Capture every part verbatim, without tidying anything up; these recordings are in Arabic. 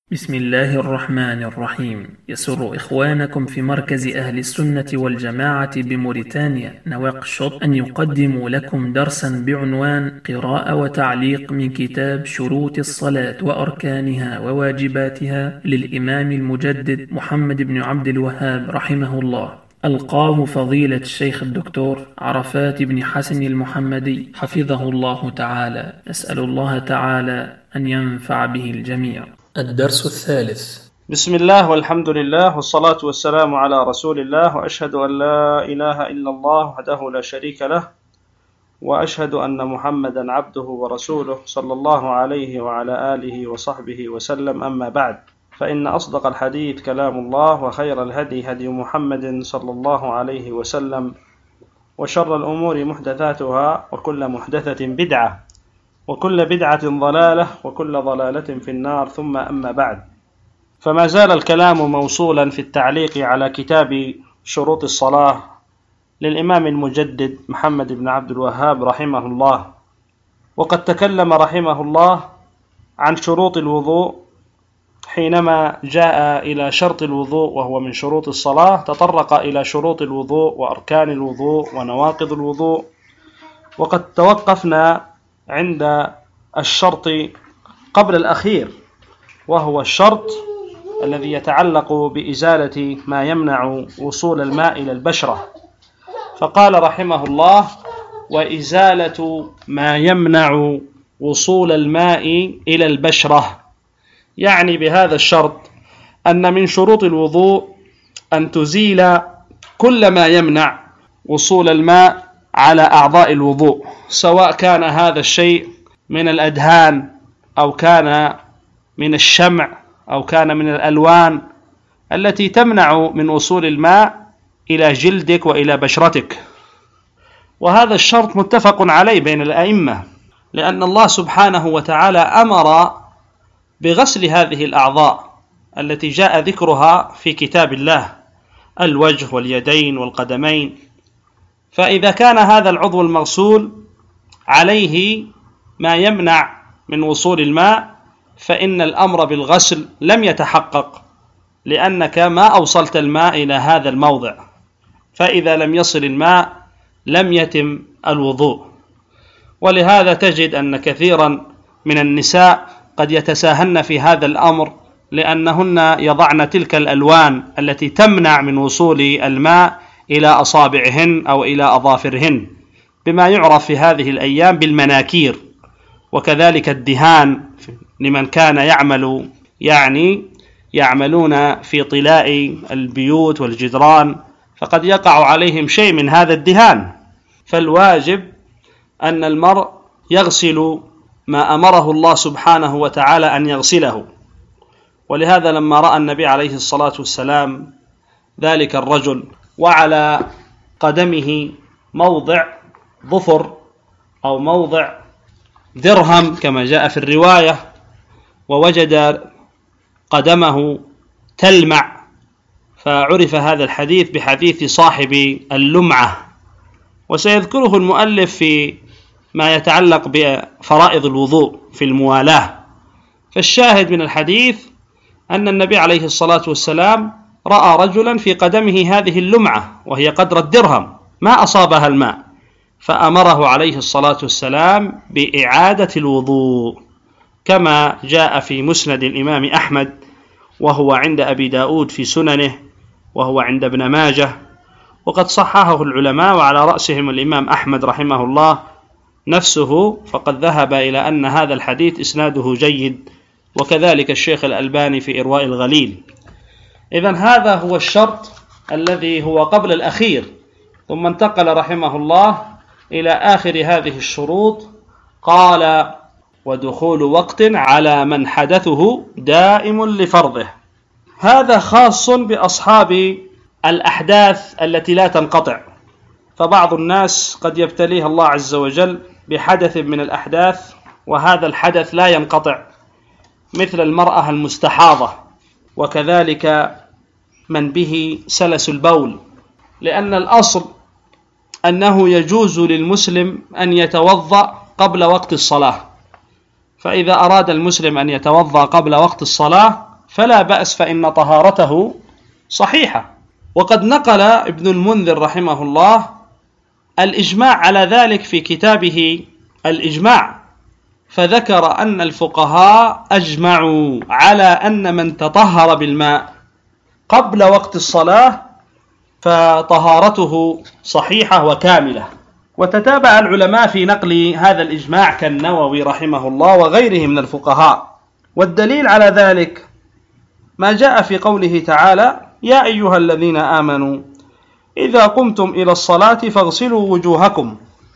بسم الله الرحمن الرحيم. يسر إخوانكم في مركز أهل السنة والجماعة بموريتانيا نواكشوط أن يقدموا لكم درسا بعنوان قراءة وتعليق من كتاب شروط الصلاة وأركانها وواجباتها للإمام المجدد محمد بن عبد الوهاب رحمه الله. ألقاه فضيلة الشيخ الدكتور عرفات بن حسن المحمدي حفظه الله تعالى. نسأل الله تعالى أن ينفع به الجميع. الدرس الثالث. بسم الله والحمد لله والصلاة والسلام على رسول الله، وأشهد أن لا إله إلا الله وحده لا شريك له، وأشهد أن محمدا عبده ورسوله صلى الله عليه وعلى آله وصحبه وسلم. أما بعد، فإن أصدق الحديث كلام الله، وخير الهدي هدي محمد صلى الله عليه وسلم، وشر الأمور محدثاتها، وكل محدثة بدعة، وكل بدعة ضلالة، وكل ضلالة في النار. ثم أما بعد، فما زال الكلام موصولا في التعليق على كتاب شروط الصلاة للإمام المجدد محمد بن عبد الوهاب رحمه الله. وقد تكلم رحمه الله عن شروط الوضوء حينما جاء إلى شرط الوضوء وهو من شروط الصلاة، تطرق إلى شروط الوضوء وأركان الوضوء ونواقض الوضوء. وقد توقفنا عند الشرط قبل الأخير، وهو الشرط الذي يتعلق بإزالة ما يمنع وصول الماء إلى البشرة. فقال رحمه الله: وإزالة ما يمنع وصول الماء إلى البشرة، يعني بهذا الشرط أن من شروط الوضوء أن تزيل كل ما يمنع وصول الماء على أعضاء الوضوء، سواء كان هذا الشيء من الأدهان، أو كان من الشمع، أو كان من الألوان التي تمنع من وصول الماء إلى جلدك وإلى بشرتك. وهذا الشرط متفق عليه بين الأئمة، لأن الله سبحانه وتعالى أمر بغسل هذه الأعضاء التي جاء ذكرها في كتاب الله: الوجه واليدين والقدمين. فإذا كان هذا العضو المغسول عليه ما يمنع من وصول الماء، فإن الأمر بالغسل لم يتحقق، لأنك ما أوصلت الماء إلى هذا الموضع. فإذا لم يصل الماء لم يتم الوضوء. ولهذا تجد أن كثيرا من النساء قد يتساهلن في هذا الأمر، لأنهن يضعن تلك الألوان التي تمنع من وصول الماء إلى أصابعهن أو إلى أظافرهن، بما يعرف في هذه الأيام بالمناكير. وكذلك الدهان لمن كان يعمل يعني يعملون في طلاء البيوت والجدران، فقد يقع عليهم شيء من هذا الدهان. فالواجب أن المرء يغسل ما أمره الله سبحانه وتعالى أن يغسله. ولهذا لما رأى النبي عليه الصلاة والسلام ذلك الرجل وعلى قدمه موضع ظفر أو موضع درهم كما جاء في الرواية، ووجد قدمه تلمع، فعرف هذا الحديث بحديث صاحب اللمعة. وسيذكره المؤلف في ما يتعلق بفرائض الوضوء في الموالاة. فالشاهد من الحديث أن النبي عليه الصلاة والسلام رأى رجلا في قدمه هذه اللمعة وهي قدر الدرهم ما أصابها الماء، فأمره عليه الصلاة والسلام بإعادة الوضوء، كما جاء في مسند الإمام أحمد، وهو عند أبي داود في سننه، وهو عند ابن ماجه، وقد صححه العلماء، وعلى رأسهم الإمام أحمد رحمه الله نفسه، فقد ذهب إلى أن هذا الحديث إسناده جيد، وكذلك الشيخ الألباني في إرواء الغليل. إذن هذا هو الشرط الذي هو قبل الأخير. ثم انتقل رحمه الله إلى آخر هذه الشروط، قال: ودخول وقت على من حدثه دائم لفرضه. هذا خاص بأصحاب الأحداث التي لا تنقطع، فبعض الناس قد يبتليه الله عز وجل بحدث من الأحداث وهذا الحدث لا ينقطع، مثل المرأة المستحاضة، وكذلك من به سلس البول، لأن الأصل أنه يجوز للمسلم أن يتوضأ قبل وقت الصلاة. فإذا أراد المسلم أن يتوضأ قبل وقت الصلاة فلا بأس، فإن طهارته صحيحة. وقد نقل ابن المنذر رحمه الله الإجماع على ذلك في كتابه الإجماع، فذكر أن الفقهاء أجمعوا على أن من تطهر بالماء قبل وقت الصلاة فطهارته صحيحة وكاملة. وتتابع العلماء في نقل هذا الإجماع كالنووي رحمه الله وغيره من الفقهاء. والدليل على ذلك ما جاء في قوله تعالى: يا أيها الذين آمنوا إذا قمتم إلى الصلاة فاغسلوا وجوهكم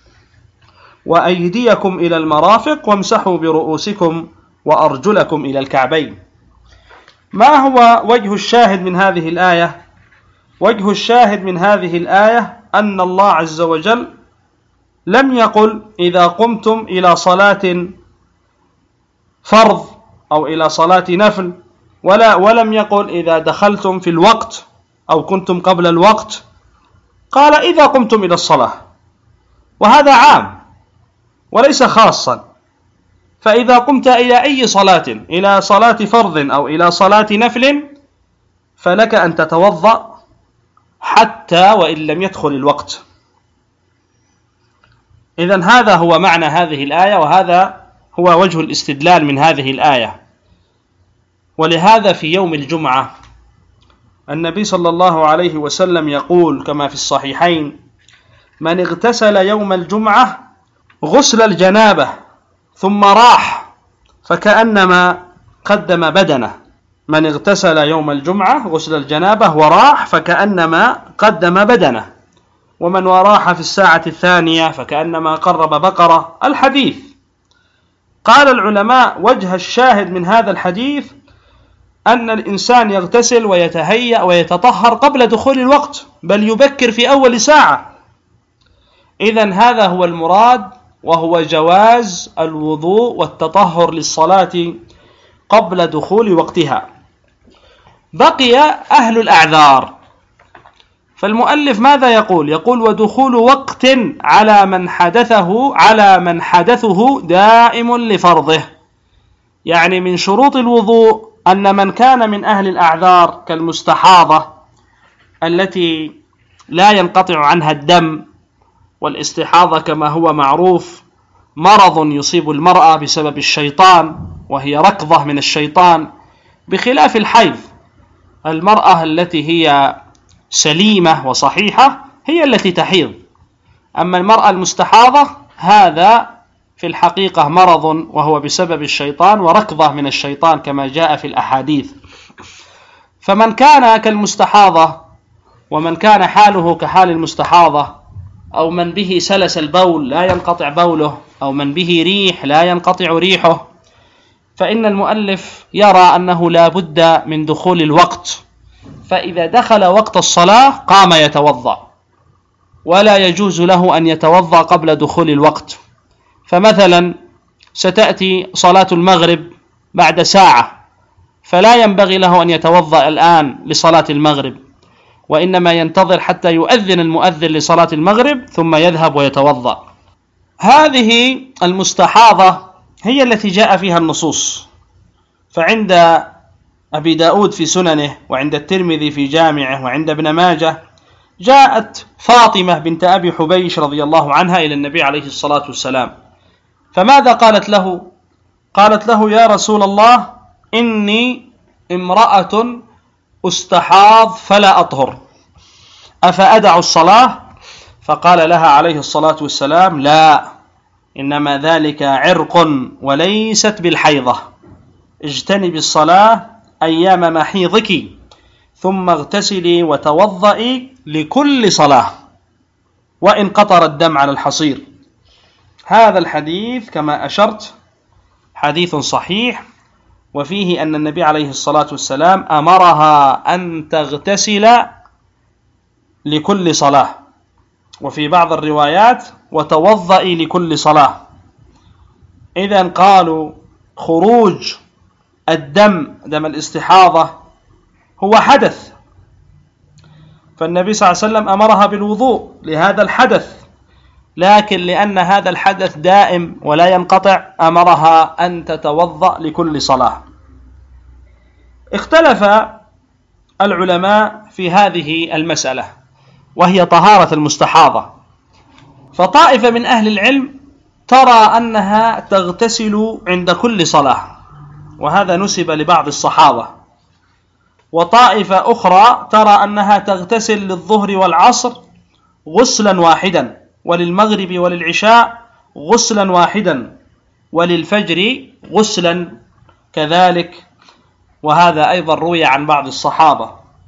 وأيديكم إلى المرافق وامسحوا برؤوسكم وأرجلكم إلى الكعبين. ما هو وجه الشاهد من هذه الآية؟ وجه الشاهد من هذه الآية أن الله عز وجل لم يقل إذا قمتم إلى صلاة فرض أو إلى صلاة نفل، ولا ولم يقل إذا دخلتم في الوقت أو كنتم قبل الوقت، قال إذا قمتم إلى الصلاة، وهذا عام وليس خاصا. فإذا قمت إلى أي صلاة، إلى صلاة فرض أو إلى صلاة نفل، فلك أن تتوضأ حتى وإن لم يدخل الوقت. إذن هذا هو معنى هذه الآية، وهذا هو وجه الاستدلال من هذه الآية. ولهذا في يوم الجمعة النبي صلى الله عليه وسلم يقول كما في الصحيحين: من اغتسل يوم الجمعة غسل الجنابة ثم راح فكأنما قدم بدنه. من اغتسل يوم الجمعة غسل الجنابة وراح فكأنما قدم بدنه، ومن وراح في الساعة الثانية فكأنما قرب بقرة. الحديث. قال العلماء: وجه الشاهد من هذا الحديث أن الإنسان يغتسل ويتهيأ ويتطهر قبل دخول الوقت، بل يبكر في أول ساعة. إذن هذا هو المراد، وهو جواز الوضوء والتطهر للصلاة قبل دخول وقتها. بقي أهل الأعذار، فالمؤلف ماذا يقول؟ يقول: ودخول وقت على من حدثه على من حدثه دائم لفرضه. يعني من شروط الوضوء أن من كان من أهل الأعذار كالمستحاضة التي لا ينقطع عنها الدم، والاستحاضة كما هو معروف مرض يصيب المرأة بسبب الشيطان، وهي ركضة من الشيطان، بخلاف الحيض. المرأة التي هي سليمة وصحيحة هي التي تحيض، أما المرأة المستحاضة هذا في الحقيقة مرض وهو بسبب الشيطان وركضة من الشيطان كما جاء في الأحاديث. فمن كان كالمستحاضة، ومن كان حاله كحال المستحاضة، أو من به سلس البول لا ينقطع بوله، أو من به ريح لا ينقطع ريحه، فإن المؤلف يرى أنه لا بد من دخول الوقت. فإذا دخل وقت الصلاة قام يتوضأ، ولا يجوز له أن يتوضأ قبل دخول الوقت. فمثلا ستأتي صلاة المغرب بعد ساعة، فلا ينبغي له أن يتوضأ الآن لصلاة المغرب، وإنما ينتظر حتى يؤذن المؤذن لصلاة المغرب ثم يذهب ويتوضأ. هذه المستحاضة هي التي جاء فيها النصوص. فعند أبي داود في سننه، وعند الترمذي في جامعه، وعند ابن ماجه، جاءت فاطمة بنت أبي حبيش رضي الله عنها إلى النبي عليه الصلاة والسلام، فماذا قالت له؟ قالت له: يا رسول الله، إني امرأة استحاض فلا أطهر، أفأدع الصلاة؟ فقال لها عليه الصلاة والسلام: لا، إنما ذلك عرق وليست بالحيضة، اجتنبي الصلاة أيام محيضك ثم اغتسلي وتوضئي لكل صلاة وإن قطر الدم على الحصير. هذا الحديث كما أشرت حديث صحيح، وفيه أن النبي عليه الصلاة والسلام أمرها أن تغتسل لكل صلاة، وفي بعض الروايات وتوضئي لكل صلاة. إذن قالوا خروج الدم، دم الاستحاضة، هو حدث، فالنبي صلى الله عليه وسلم أمرها بالوضوء لهذا الحدث، لكن لأن هذا الحدث دائم ولا ينقطع أمرها أن تتوضأ لكل صلاة. اختلف العلماء في هذه المسألة وهي طهارة المستحاضة، فطائفة من أهل العلم ترى أنها تغتسل عند كل صلاة، وهذا نسب لبعض الصحابة، وطائفة أخرى ترى أنها تغتسل للظهر والعصر غسلا واحدا، وللمغرب وللعشاء غسلا واحدا، وللفجر غسلا كذلك، وهذا أيضا روي عن بعض الصحابة.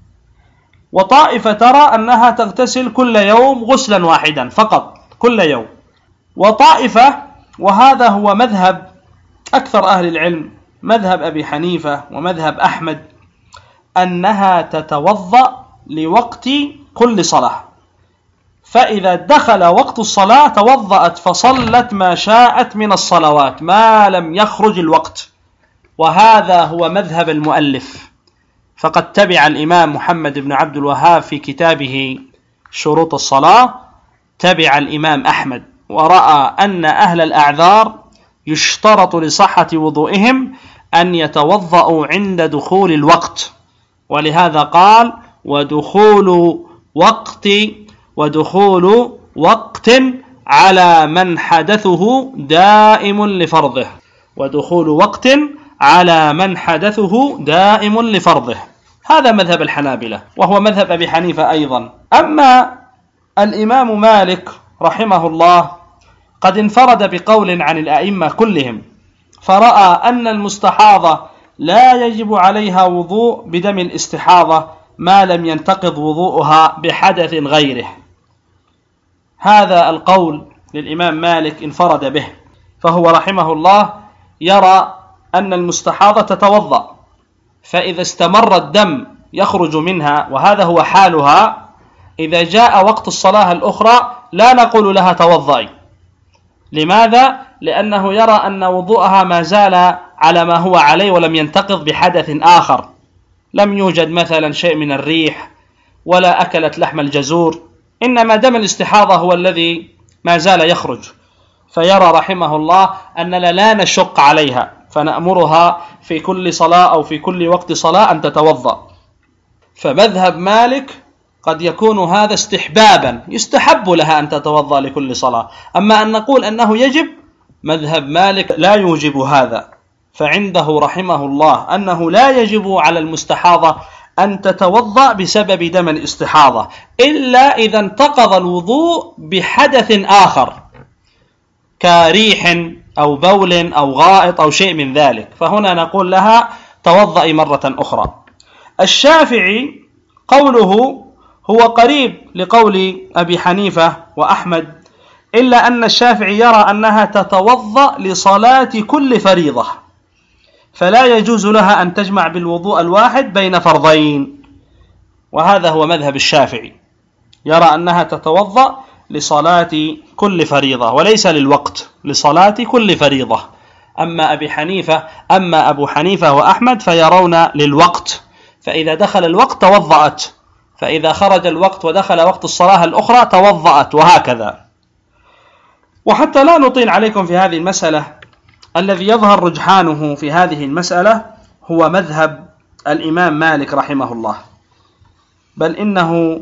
وطائفة ترى أنها تغتسل كل يوم غسلا واحدا فقط كل يوم. وطائفة، وهذا هو مذهب أكثر أهل العلم، مذهب أبي حنيفة ومذهب أحمد، أنها تتوضأ لوقت كل صلاة، فإذا دخل وقت الصلاة توضأت فصلت ما شاءت من الصلوات ما لم يخرج الوقت، وهذا هو مذهب المؤلف. فقد تبع الإمام محمد بن عبد الوهاب في كتابه شروط الصلاة، تبع الإمام أحمد، ورأى أن أهل الأعذار يشترط لصحة وضوئهم أن يتوضأوا عند دخول الوقت، ولهذا قال ودخول وقت ودخول وقت على من حدثه دائم لفرضه ودخول وقت على من حدثه دائم لفرضه. هذا مذهب الحنابلة، وهو مذهب أبي حنيفة أيضا. أما الإمام مالك رحمه الله قد انفرد بقول عن الأئمة كلهم، فرأى أن المستحاضة لا يجب عليها وضوء بدم الاستحاضة ما لم ينتقض وضوءها بحدث غيره. هذا القول للإمام مالك انفرد به، فهو رحمه الله يرى أن المستحاضة تتوضأ، فإذا استمر الدم يخرج منها وهذا هو حالها، إذا جاء وقت الصلاة الأخرى لا نقول لها توضئي. لماذا؟ لأنه يرى أن وضوءها ما زال على ما هو عليه ولم ينتقض بحدث آخر، لم يوجد مثلا شيء من الريح ولا أكلت لحم الجزور، إنما دم الاستحاضة هو الذي ما زال يخرج. فيرى رحمه الله أننا لا نشق عليها، فنأمرها في كل صلاة أو في كل وقت صلاة أن تتوضأ. فمذهب مالك قد يكون هذا استحبابا، يستحب لها أن تتوضأ لكل صلاة، أما أن نقول أنه يجب، مذهب مالك لا يوجب هذا، فعنده رحمه الله أنه لا يجب على المستحاضة أن تتوضأ بسبب دم الاستحاضة إلا إذا انتقض الوضوء بحدث آخر كريح أو بول أو غائط أو شيء من ذلك، فهنا نقول لها توضئي مرة أخرى. الشافعي قوله هو قريب لقول أبي حنيفة وأحمد، إلا أن الشافعي يرى أنها تتوضأ لصلاة كل فريضة، فلا يجوز لها أن تجمع بالوضوء الواحد بين فرضين، وهذا هو مذهب الشافعي، يرى أنها تتوضأ لصلاة كل فريضة وليس للوقت، لصلاة كل فريضة. أما أبي حنيفة أما أبو حنيفة وأحمد فيرون للوقت، فإذا دخل الوقت توضأت، فإذا خرج الوقت ودخل وقت الصلاة الأخرى توضأت، وهكذا. وحتى لا نطيل عليكم في هذه المسألة، الذي يظهر رجحانه في هذه المسألة هو مذهب الإمام مالك رحمه الله، بل إنه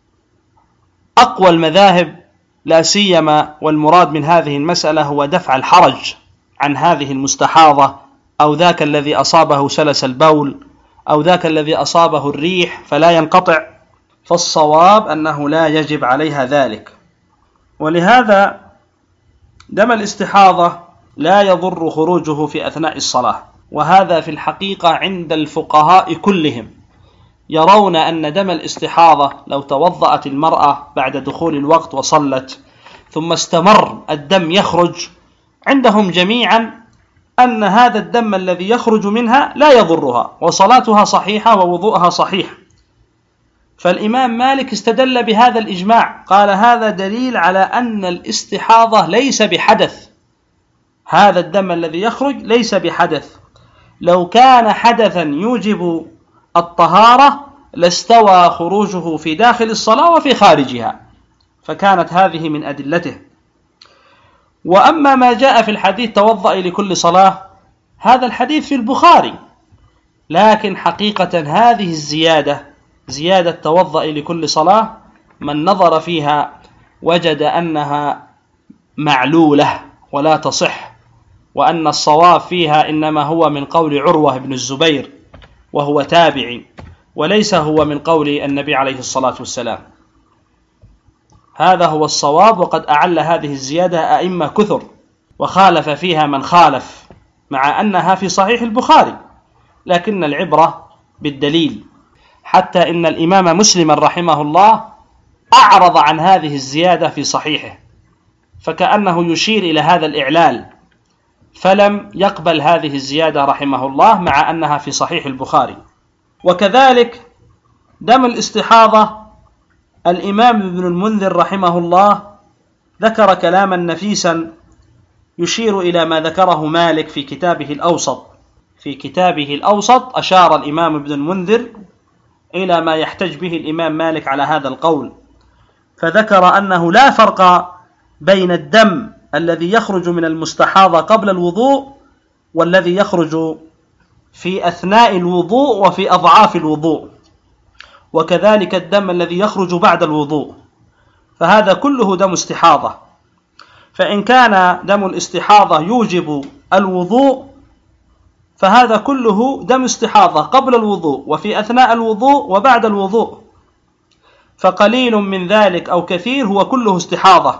أقوى المذاهب، لا سيما والمراد من هذه المسألة هو دفع الحرج عن هذه المستحاضة، أو ذاك الذي أصابه سلس البول، أو ذاك الذي أصابه الريح فلا ينقطع، فالصواب أنه لا يجب عليها ذلك. ولهذا دم الاستحاضة لا يضر خروجه في أثناء الصلاة، وهذا في الحقيقة عند الفقهاء كلهم، يرون أن دم الاستحاضة لو توضأت المرأة بعد دخول الوقت وصلت ثم استمر الدم يخرج، عندهم جميعا أن هذا الدم الذي يخرج منها لا يضرها، وصلاتها صحيحة ووضوءها صحيح. فالإمام مالك استدل بهذا الإجماع، قال هذا دليل على أن الاستحاضة ليس بحدث، هذا الدم الذي يخرج ليس بحدث، لو كان حدثا يوجب الطهارة لاستوى خروجه في داخل الصلاة وفي خارجها، فكانت هذه من أدلته. وأما ما جاء في الحديث توضئي لكل صلاة، هذا الحديث في البخاري، لكن حقيقة هذه الزيادة، زيادة توضأ لكل صلاة، من نظر فيها وجد أنها معلولة ولا تصح، وأن الصواب فيها إنما هو من قول عروة بن الزبير وهو تابعي، وليس هو من قول النبي عليه الصلاة والسلام. هذا هو الصواب، وقد أعل هذه الزيادة أئمة كثر، وخالف فيها من خالف، مع أنها في صحيح البخاري، لكن العبرة بالدليل. حتى إن الإمام مسلم رحمه الله أعرض عن هذه الزيادة في صحيحه، فكأنه يشير إلى هذا الإعلال، فلم يقبل هذه الزيادة رحمه الله، مع أنها في صحيح البخاري. وكذلك دم الاستحاضة، الإمام ابن المنذر رحمه الله ذكر كلاما نفيسا يشير إلى ما ذكره مالك في كتابه الأوسط. في كتابه الأوسط أشار الإمام ابن المنذر إلى ما يحتج به الإمام مالك على هذا القول، فذكر أنه لا فرق بين الدم الذي يخرج من المستحاضة قبل الوضوء والذي يخرج في أثناء الوضوء وفي أضعاف الوضوء، وكذلك الدم الذي يخرج بعد الوضوء، فهذا كله دم استحاضة. فإن كان دم الاستحاضة يوجب الوضوء فهذا كله دم استحاضة قبل الوضوء وفي أثناء الوضوء وبعد الوضوء، فقليل من ذلك أو كثير هو كله استحاضة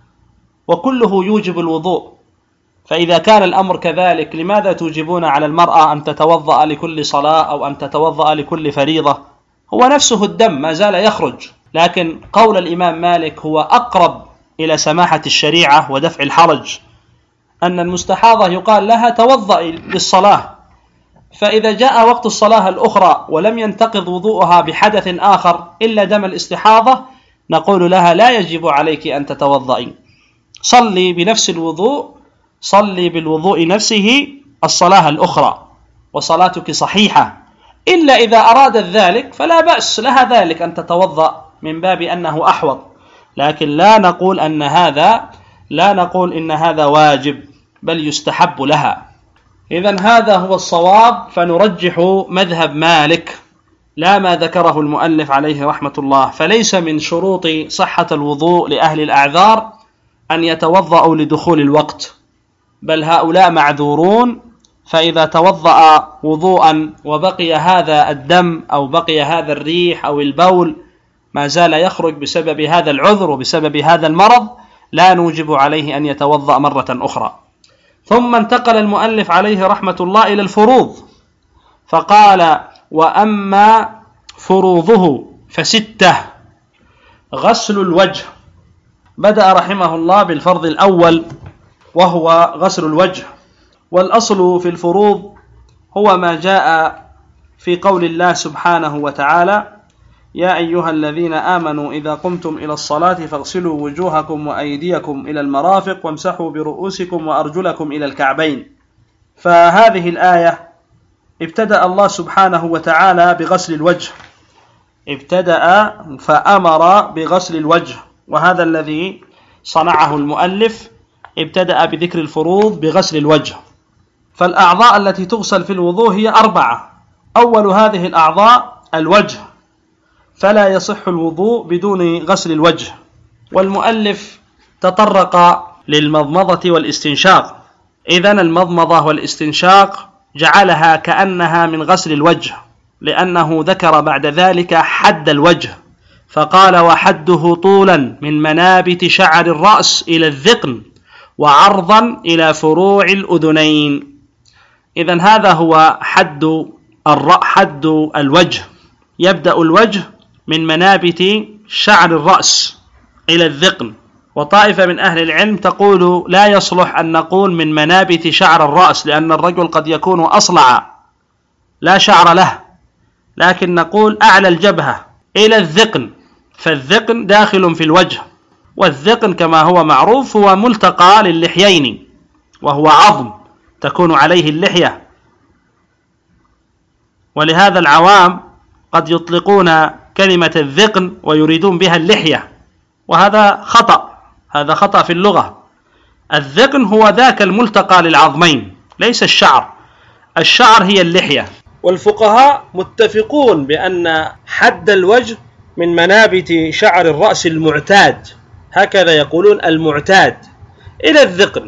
وكله يوجب الوضوء. فإذا كان الأمر كذلك، لماذا توجبون على المرأة أن تتوضأ لكل صلاة أو أن تتوضأ لكل فريضة؟ هو نفسه الدم ما زال يخرج، لكن قول الإمام مالك هو أقرب إلى سماحة الشريعة ودفع الحرج، أن المستحاضة يقال لها توضئي للصلاة، فإذا جاء وقت الصلاة الأخرى ولم ينتقض وضوءها بحدث آخر إلا دم الاستحاضة، نقول لها لا يجب عليك أن تتوضئي، صلي بنفس الوضوء، صلي بالوضوء نفسه الصلاة الأخرى وصلاتك صحيحة، إلا إذا أرادت ذلك فلا بأس لها ذلك أن تتوضأ من باب أنه أحوط، لكن لا نقول أن هذا لا نقول إن هذا واجب، بل يستحب لها. إذن هذا هو الصواب، فنرجح مذهب مالك لا ما ذكره المؤلف عليه رحمة الله. فليس من شروط صحة الوضوء لأهل الأعذار أن يتوضأوا لدخول الوقت، بل هؤلاء معذورون، فإذا توضأ وضوءا وبقي هذا الدم أو بقي هذا الريح أو البول ما زال يخرج بسبب هذا العذر وبسبب هذا المرض، لا نوجب عليه أن يتوضأ مرة أخرى. ثم انتقل المؤلف عليه رحمة الله إلى الفروض، فقال: وأما فروضه فستة. غسل الوجه. بدأ رحمه الله بالفرض الأول وهو غسل الوجه، والأصل في الفروض هو ما جاء في قول الله سبحانه وتعالى: يا أيها الذين آمنوا إذا قمتم إلى الصلاة فاغسلوا وجوهكم وأيديكم إلى المرافق وامسحوا برؤوسكم وأرجلكم إلى الكعبين. فهذه الآية ابتدأ الله سبحانه وتعالى بغسل الوجه، ابتدأ فأمر بغسل الوجه، وهذا الذي صنعه المؤلف، ابتدأ بذكر الفروض بغسل الوجه. فالأعضاء التي تغسل في الوضوء هي أربعة. أول هذه الأعضاء الوجه، فلا يصح الوضوء بدون غسل الوجه. والمؤلف تطرق للمضمضة والاستنشاق، إذن المضمضة والاستنشاق جعلها كأنها من غسل الوجه، لأنه ذكر بعد ذلك حد الوجه، فقال: وحده طولا من منابت شعر الرأس إلى الذقن وعرضا إلى فروع الأذنين. إذن هذا هو حد حد الوجه، يبدأ الوجه من منابت شعر الرأس إلى الذقن. وطائفة من أهل العلم تقول لا يصلح أن نقول من منابت شعر الرأس، لأن الرجل قد يكون أصلع لا شعر له، لكن نقول أعلى الجبهة إلى الذقن، فالذقن داخل في الوجه، والذقن كما هو معروف هو ملتقى للحيين، وهو عظم تكون عليه اللحية، ولهذا العوام قد يطلقون كلمة الذقن ويريدون بها اللحية، وهذا خطأ، هذا خطأ في اللغة. الذقن هو ذاك الملتقى للعظمين، ليس الشعر. الشعر هي اللحية، والفقهاء متفقون بأن حد الوجه من منابت شعر الرأس المعتاد، هكذا يقولون المعتاد، إلى الذقن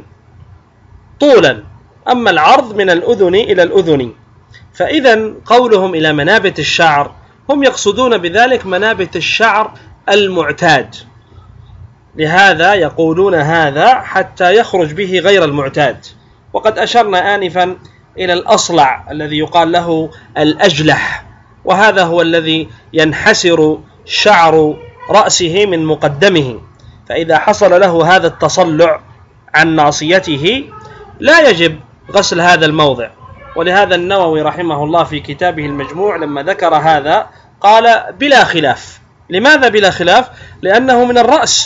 طولا، أما العرض من الأذن إلى الأذن. فإذا قولهم إلى منابت الشعر هم يقصدون بذلك منابت الشعر المعتاد، لهذا يقولون هذا حتى يخرج به غير المعتاد. وقد أشرنا آنفا إلى الأصلع الذي يقال له الأجلح، وهذا هو الذي ينحسر شعر رأسه من مقدمه، فإذا حصل له هذا التصلع عن ناصيته لا يجب غسل هذا الموضع. ولهذا النووي رحمه الله في كتابه المجموع لما ذكر هذا قال بلا خلاف. لماذا بلا خلاف؟ لأنه من الرأس،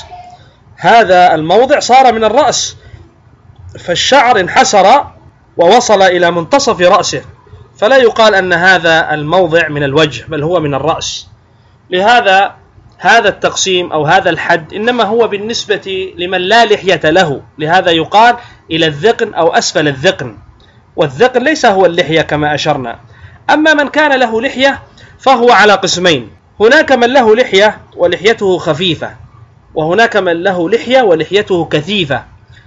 هذا الموضع صار من الرأس، فالشعر انحسر ووصل إلى منتصف رأسه، فلا يقال أن هذا الموضع من الوجه، بل هو من الرأس. لهذا هذا التقسيم أو هذا الحد إنما هو بالنسبة لمن لا لحية له، لهذا يقال إلى الذقن أو أسفل الذقن، والذقن ليس هو اللحية كما أشرنا. أما من كان له لحية فهو على قسمين، هناك من له لحية ولحيته خفيفة، وهناك من له لحية ولحيته كثيفة.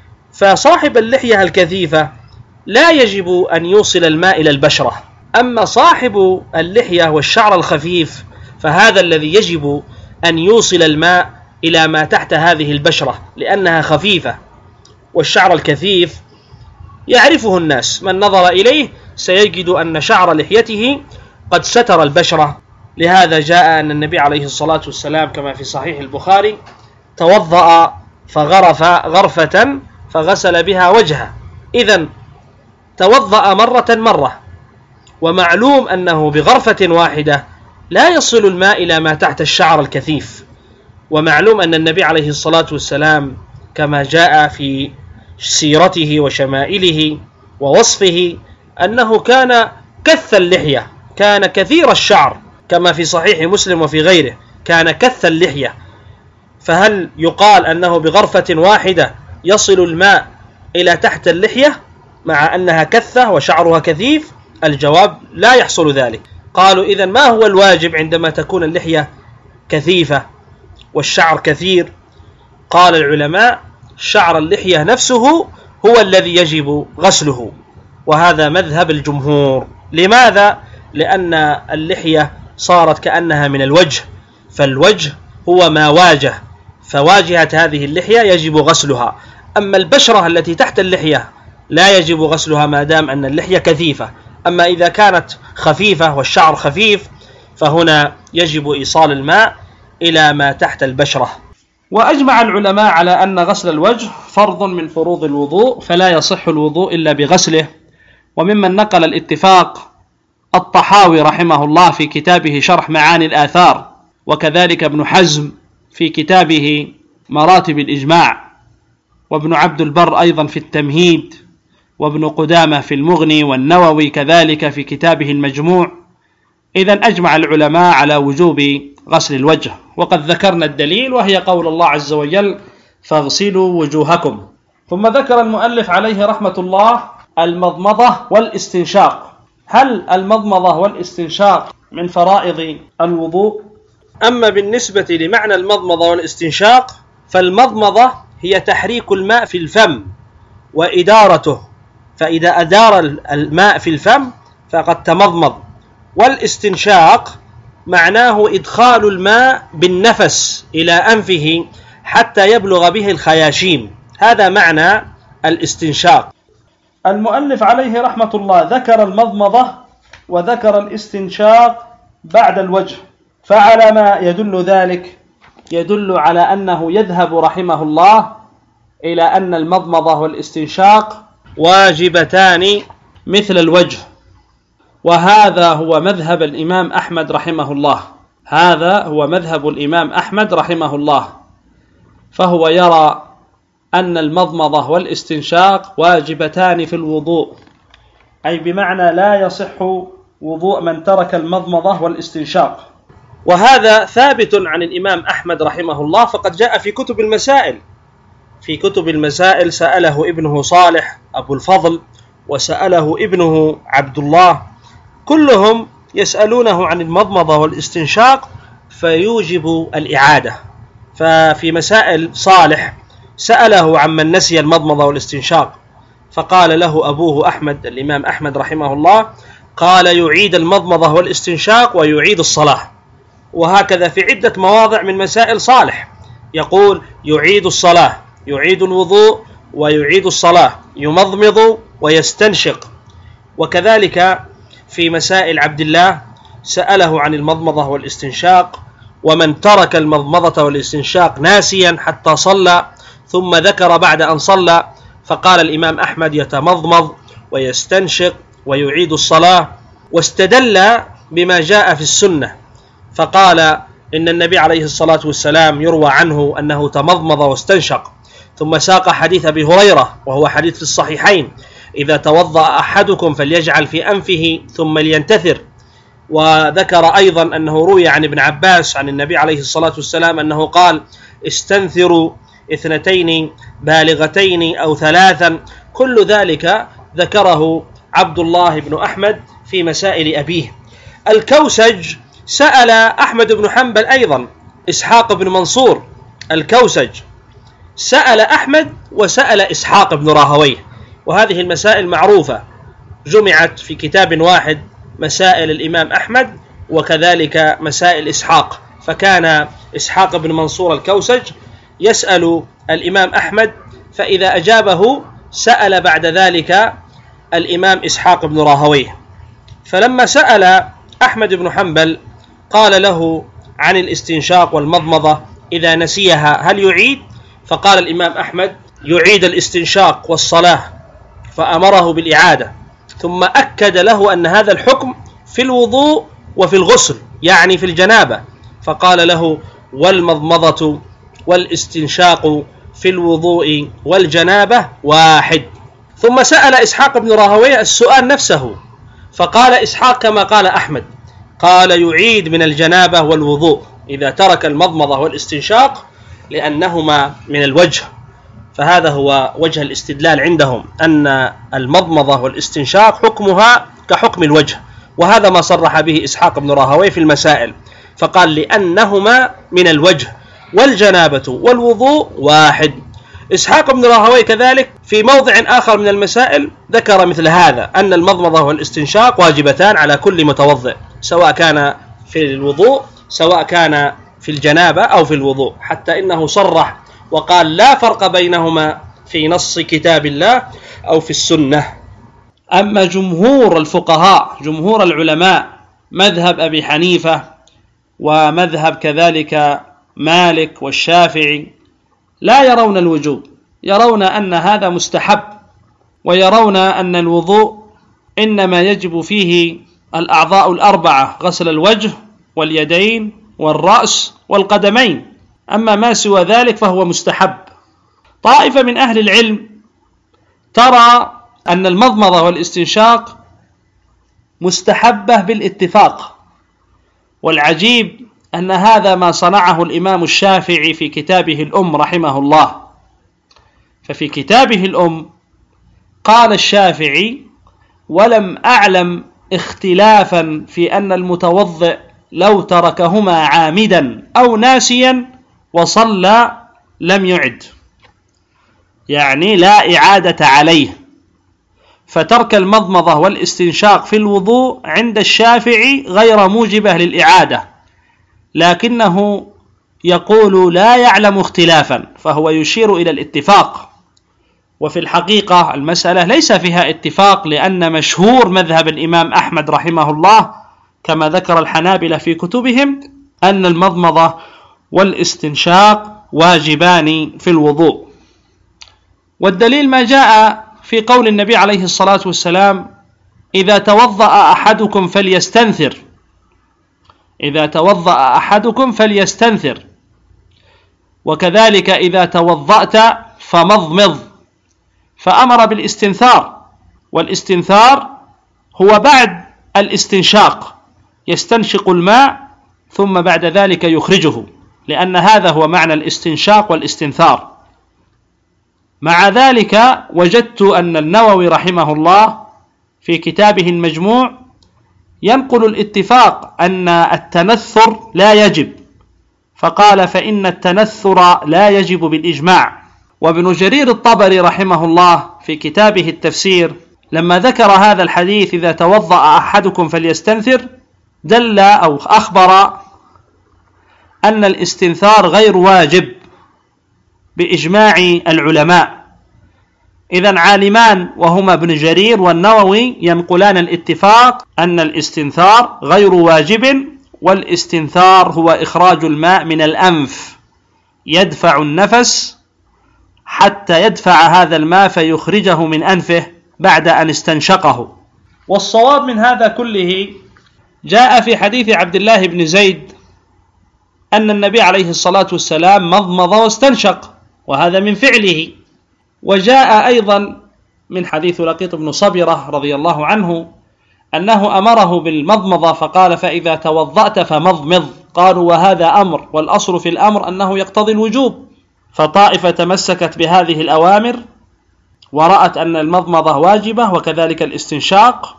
فصاحب اللحية الكثيفة لا يجب أن يوصل الماء إلى البشرة، أما صاحب اللحية والشعر الخفيف فهذا الذي يجب أن يوصل الماء إلى ما تحت هذه البشرة، لأنها خفيفة. والشعر الكثيف يعرفه الناس، من نظر إليه سيجد أن شعر لحيته قد ستر البشرة. لهذا جاء أن النبي عليه الصلاة والسلام كما في صحيح البخاري توضأ فغرف غرفة فغسل بها وجهه، إذن توضأ مرة مرة، ومعلوم أنه بغرفة واحدة لا يصل الماء إلى ما تحت الشعر الكثيف. ومعلوم أن النبي عليه الصلاة والسلام كما جاء في سيرته وشمائله ووصفه أنه كان كث اللحية، كان كثير الشعر كما في صحيح مسلم وفي غيره، كان كث اللحية. فهل يقال أنه بغرفة واحدة يصل الماء إلى تحت اللحية مع أنها كثة وشعرها كثيف؟ الجواب لا يحصل ذلك. قالوا إذن ما هو الواجب عندما تكون اللحية كثيفة والشعر كثير؟ قال العلماء شعر اللحية نفسه هو الذي يجب غسله، وهذا مذهب الجمهور. لماذا؟ لأن اللحية صارت كأنها من الوجه، فالوجه هو ما واجه، فواجهة هذه اللحية يجب غسلها. أما البشرة التي تحت اللحية لا يجب غسلها ما دام أن اللحية كثيفة. أما إذا كانت خفيفة والشعر خفيف فهنا يجب إيصال الماء إلى ما تحت البشرة. وأجمع العلماء على أن غسل الوجه فرض من فروض الوضوء، فلا يصح الوضوء إلا بغسله. وممن نقل الاتفاق الطحاوي رحمه الله في كتابه شرح معاني الآثار، وكذلك ابن حزم في كتابه مراتب الإجماع، وابن عبد البر أيضا في التمهيد، وابن قدامة في المغني، والنووي كذلك في كتابه المجموع. إذن أجمع العلماء على وجوب غسل الوجه. وقد ذكرنا الدليل وهي قول الله عز وجل فاغسلوا وجوهكم. ثم ذكر المؤلف عليه رحمة الله المضمضة والاستنشاق. هل المضمضة والاستنشاق من فرائض الوضوء؟ أما بالنسبة لمعنى المضمضة والاستنشاق فالمضمضة هي تحريك الماء في الفم وإدارته، فإذا أدار الماء في الفم فقد تمضمض. والاستنشاق معناه إدخال الماء بالنفس إلى أنفه حتى يبلغ به الخياشيم، هذا معنى الاستنشاق. المؤلف عليه رحمة الله ذكر المضمضة وذكر الاستنشاق بعد الوجه، فعلى ما يدل ذلك يدل على أنه يذهب رحمه الله إلى أن المضمضة والاستنشاق واجبتان مثل الوجه، وهذا هو مذهب الإمام أحمد رحمه الله. هذا هو مذهب الإمام أحمد رحمه الله، فهو يرى أن المضمضة والاستنشاق واجبتان في الوضوء، أي بمعنى لا يصح وضوء من ترك المضمضة والاستنشاق. وهذا ثابت عن الإمام أحمد رحمه الله، فقد جاء في كتب المسائل. في كتب المسائل سأله ابنه صالح أبو الفضل، وسأله ابنه عبد الله كلهم يسألونه عن المضمضة والاستنشاق فيوجب الإعادة. ففي مسائل صالح سأله عمن نسي المضمضة والاستنشاق فقال له أبوه أحمد الإمام أحمد رحمه الله قال يعيد المضمضة والاستنشاق ويعيد الصلاة. وهكذا في عدة مواضع من مسائل صالح يقول يعيد الصلاة، يعيد الوضوء ويعيد الصلاة، يمضمض ويستنشق. وكذلك في مسائل عبد الله سأله عن المضمضة والاستنشاق، ومن ترك المضمضة والاستنشاق ناسيا حتى صلى ثم ذكر بعد أن صلى فقال الإمام أحمد يتمضمض ويستنشق ويعيد الصلاة، واستدل بما جاء في السنة فقال إن النبي عليه الصلاة والسلام يروى عنه أنه تمضمض واستنشق، ثم ساق حديث أبي هريرة وهو حديث في الصحيحين إذا توضأ أحدكم فليجعل في أنفه ثم لينتثر. وذكر أيضا أنه روي عن ابن عباس عن النبي عليه الصلاة والسلام أنه قال استنثروا اثنتين بالغتين أو ثلاثا. كل ذلك ذكره عبد الله بن أحمد في مسائل أبيه. الكوسج سأل أحمد بن حنبل أيضا، إسحاق بن منصور الكوسج سأل أحمد وسأل إسحاق بن راهويه، وهذه المسائل معروفة جمعت في كتاب واحد، مسائل الإمام أحمد وكذلك مسائل إسحاق. فكان إسحاق بن منصور الكوسج يسأل الإمام أحمد فإذا أجابه سأل بعد ذلك الإمام إسحاق بن راهويه. فلما سأل أحمد بن حنبل قال له عن الاستنشاق والمضمضة إذا نسيها هل يعيد؟ فقال الإمام أحمد يعيد الاستنشاق والصلاة، فأمره بالإعادة، ثم أكد له أن هذا الحكم في الوضوء وفي الغسل يعني في الجنابة، فقال له والمضمضة والاستنشاق في الوضوء والجنابة واحد. ثم سأل إسحاق بن راهويه السؤال نفسه فقال إسحاق كما قال أحمد، قال يعيد من الجنابة والوضوء إذا ترك المضمضة والاستنشاق لأنهما من الوجه. فهذا هو وجه الاستدلال عندهم أن المضمضة والاستنشاق حكمها كحكم الوجه، وهذا ما صرح به إسحاق بن راهويه في المسائل، فقال لأنهما من الوجه والجنابة والوضوء واحد. إسحاق بن راهويه كذلك في موضع آخر من المسائل ذكر مثل هذا أن المضمضة والاستنشاق واجبتان على كل متوضئ سواء كان في الوضوء سواء كان في الجنابة أو في الوضوء، حتى إنه صرح وقال لا فرق بينهما في نص كتاب الله أو في السنة. أما جمهور الفقهاء جمهور العلماء مذهب أبي حنيفة ومذهب كذلك مالك والشافعي لا يرون الوجوب، يرون أن هذا مستحب، ويرون أن الوضوء إنما يجب فيه الأعضاء الأربعة غسل الوجه واليدين والرأس والقدمين، أما ما سوى ذلك فهو مستحب. طائفة من أهل العلم ترى أن المضمضة والاستنشاق مستحبة بالاتفاق، والعجيب أن هذا ما صنعه الإمام الشافعي في كتابه الأم رحمه الله. ففي كتابه الأم قال الشافعي ولم أعلم اختلافا في أن المتوضئ لو تركهما عامدا أو ناسيا وصلى لم يعد، يعني لا إعادة عليه. فترك المضمضة والاستنشاق في الوضوء عند الشافعي غير موجبة للإعادة، لكنه يقول لا يعلم اختلافا، فهو يشير إلى الاتفاق. وفي الحقيقة المسألة ليس فيها اتفاق، لأن مشهور مذهب الإمام أحمد رحمه الله كما ذكر الحنابلة في كتبهم أن المضمضة والاستنشاق واجبان في الوضوء. والدليل ما جاء في قول النبي عليه الصلاة والسلام إذا توضأ أحدكم فليستنثر، إذا توضأ أحدكم فليستنثر، وكذلك إذا توضأت فمضمض، فأمر بالاستنثار، والاستنثار هو بعد الاستنشاق، يستنشق الماء ثم بعد ذلك يخرجه، لأن هذا هو معنى الاستنشاق والاستنثار. مع ذلك وجدت أن النووي رحمه الله في كتابه المجموع ينقل الاتفاق أن التنثر لا يجب، فقال فإن التنثر لا يجب بالإجماع. وابن جرير الطبري رحمه الله في كتابه التفسير لما ذكر هذا الحديث إذا توضأ أحدكم فليستنثر دل أو أخبر أن الاستنثار غير واجب بإجماع العلماء. إذن عالمان وهما ابن جرير والنووي ينقلان الاتفاق أن الاستنثار غير واجب، والاستنثار هو إخراج الماء من الأنف يدفع النفس حتى يدفع هذا الماء فيخرجه من أنفه بعد أن استنشقه. والصواب من هذا كله جاء في حديث عبد الله بن زيد أن النبي عليه الصلاة والسلام مضمض واستنشق، وهذا من فعله. وجاء أيضا من حديث لقيط بن صبرة رضي الله عنه أنه أمره بالمضمضة فقال فإذا توضأت فمضمض. قالوا وهذا أمر، والأصل في الأمر أنه يقتضي الوجوب، فطائفة تمسكت بهذه الأوامر ورأت أن المضمضة واجبة وكذلك الاستنشاق،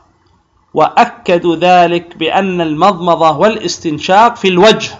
وأكدوا ذلك بأن المضمضة والاستنشاق في الوجه،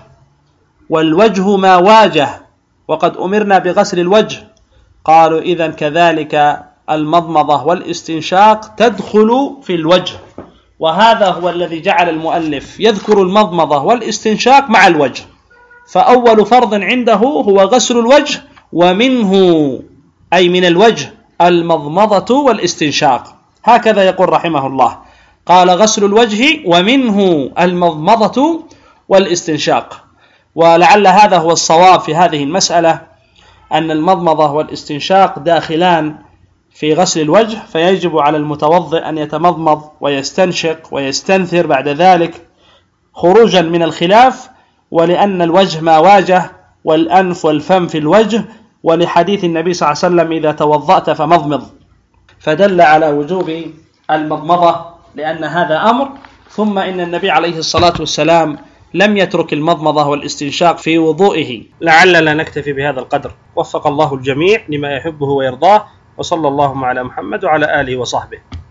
والوجه ما واجه وقد أمرنا بغسل الوجه. قالوا إذن كذلك المضمضة والاستنشاق تدخل في الوجه، وهذا هو الذي جعل المؤلف يذكر المضمضة والاستنشاق مع الوجه. فأول فرض عنده هو غسل الوجه، ومنه أي من الوجه المضمضة والاستنشاق، هكذا يقول رحمه الله. قال غسل الوجه ومنه المضمضة والاستنشاق. ولعل هذا هو الصواب في هذه المسألة، أن المضمضة والاستنشاق داخلان في غسل الوجه، فيجب على المتوضئ أن يتمضمض ويستنشق ويستنثر بعد ذلك خروجا من الخلاف، ولأن الوجه ما واجه والأنف والفم في الوجه، ولحديث النبي صلى الله عليه وسلم إذا توضأت فمضمض، فدل على وجوب المضمضة لأن هذا أمر. ثم إن النبي عليه الصلاة والسلام لم يترك المضمضة والاستنشاق في وضوئه. لعلنا نكتفي بهذا القدر، وفق الله الجميع لما يحبه ويرضاه، وصلى الله على محمد وعلى آله وصحبه.